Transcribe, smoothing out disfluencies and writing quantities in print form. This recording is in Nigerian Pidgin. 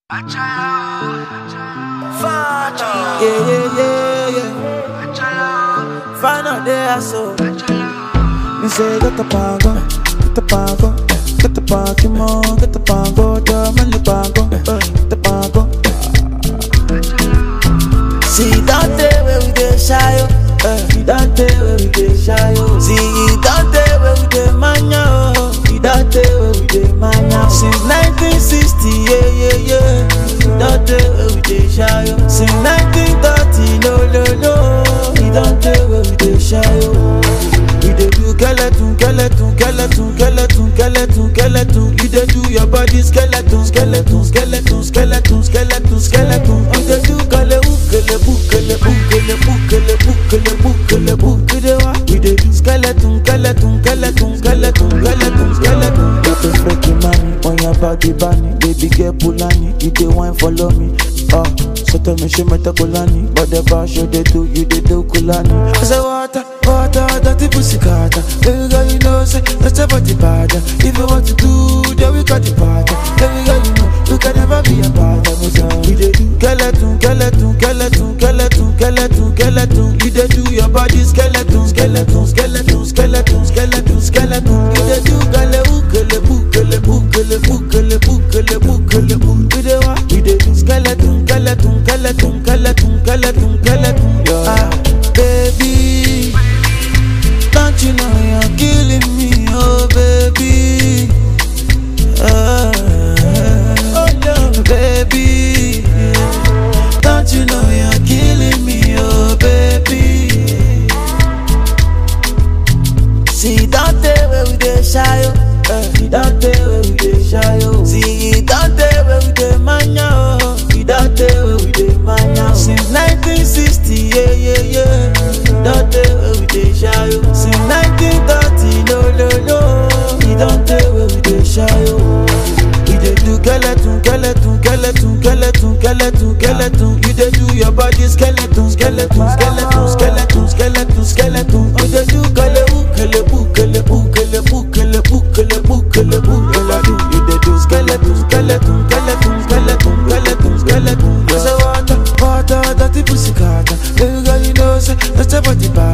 Yeah. Final day, so me say get the pango, get the pango, get the Pokemon, get the pango, man the pango, get the pango. See that day where we dey shy, see that day where we dey shy, see that day where we dey mania, see that day where we dey mania. Since 1960, yeah. That day where we dey shy, since 1930, no. See that day where we dey shy, we dey do skeleton. You dey do your body skeleton. You dey do we dey do skeleton. Got a freaky money on your body, bunny. Baby girl Pulani, you dey wine follow me. So tell me she meta Kulani, but the bar show they do, you dey do Kulani. I say water, dirty pussy carter. Baby girl, you know say that's about the bad. If you want to do, then we got the party. Baby girl, you know you can never be a bad. We dey do skeleton. You dey do your body skeleton. You dey do you dey what? We dey do skeleton. Baby, don't you know you're killing me, oh baby. Oh no, baby, don't you know you're killing me, oh baby. See that day where we dey shy, see that day where we dey shy, see that day where we dey mania, see that day where we dey mania. Since 1960, yeah. That day where we dey shy, since 1930, no. See that day where we dey shy, we dey do skeleton. You dey do your body skeleton. You dey do skeleton. I say water, dirty pussy carter. Baby girl, you know say that's about the bad.